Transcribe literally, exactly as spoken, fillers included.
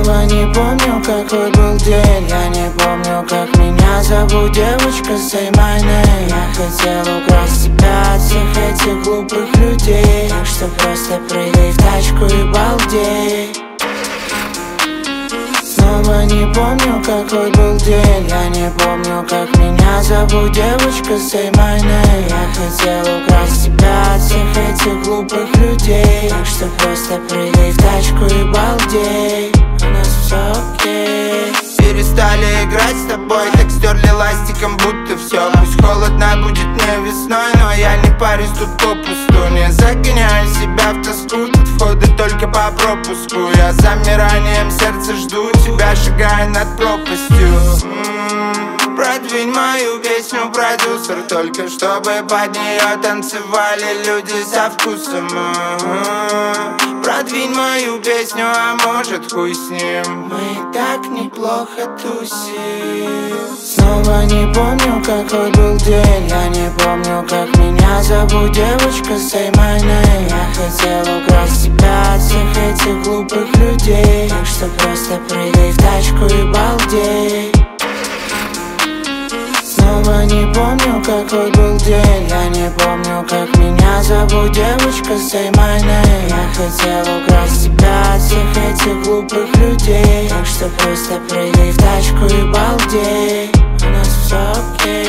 Снова не помню, какой был день. Я не помню, как меня зовут. Девочка, say my name. Я хотел украсть тебя от всех этих глупых людей. Так что просто прыгай в тачку и балдей. Снова не помню, какой был день. Я не помню, как меня зовут. Девочка, say my name. Я хотел украсть тебя от всех этих глупых людей. Так что просто прыгай в тачку и балдей. У нас все окей. Перестали играть с тобой, так стерли ластиком, будто все. Пусть холодно будет мне весной, но я не парюсь тут попусту. Не загоняю себя в тоску, тут входы только по пропуску. Я замиранием сердца жду тебя, шагая над пропастью. М-м-м. Продвинь мою песню, продюсер, только чтобы под нее танцевали люди со вкусом. М-м-м. Продвинь мою песню, а может хуй с ним. Мы и так неплохо тусим. Снова не помню, какой был день. Я не помню, как меня зовут. Девочка, say my name. Я хотел украсть тебя от всех этих глупых людей. Так что просто прыгай в тачку и балдей. Снова не помню, какой был день. Я не помню, как меня зовут. Девочка, say my name. Я хотел украсть тебя от всех этих глупых людей. Так что просто прыгай в тачку и балдей. У нас все окей.